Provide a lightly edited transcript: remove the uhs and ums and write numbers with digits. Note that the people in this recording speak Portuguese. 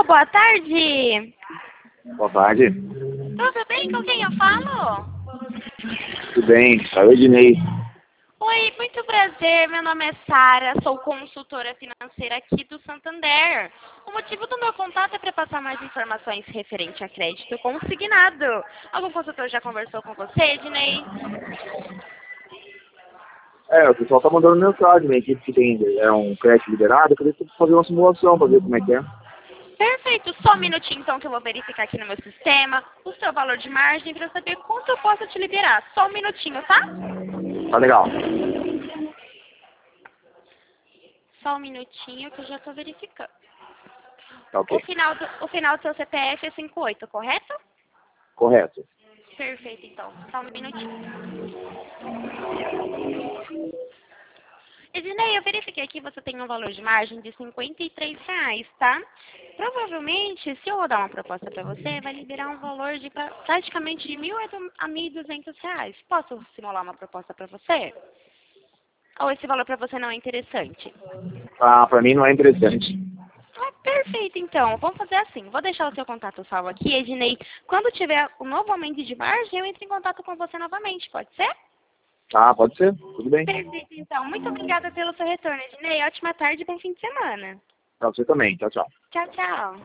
boa tarde. Boa tarde. Tudo bem? Com quem eu falo? Tudo bem? É o Ednei. Oi, muito prazer. Meu nome é Sara, sou consultora financeira aqui do Santander. O motivo do meu contato é para passar mais informações referente a crédito consignado. Algum consultor já conversou com você, Ednei? O pessoal tá mandando mensagem, minha equipe que tem um crédito liberado, eu queria fazer uma simulação para ver como é que é. Perfeito, só um minutinho então que eu vou verificar aqui no meu sistema o seu valor de margem para saber quanto eu posso te liberar. Só um minutinho, tá? Tá legal. Só um minutinho que eu já estou verificando. Tá ok. O final do seu CPF é 58, correto? Correto. Perfeito, então. Só um minutinho. Ednei, eu verifiquei aqui que você tem um valor de margem de R$ 53, tá? Provavelmente, se eu rodar uma proposta para você, vai liberar um valor de praticamente de R$ 1.000 a R$ 1.200. Posso simular uma proposta para você? Ou esse valor para você não é interessante? Ah, para mim não é interessante. Ah, perfeito, então. Vamos fazer assim. Vou deixar o seu contato salvo aqui, Ednei. Quando tiver um novo aumento de margem, eu entro em contato com você novamente. Pode ser? Ah, pode ser. Tudo bem. Perfeito, então. Muito obrigada pelo seu retorno, Ednei. Ótima tarde e bom fim de semana. Pra você também. Tchau, tchau. Tchau, tchau.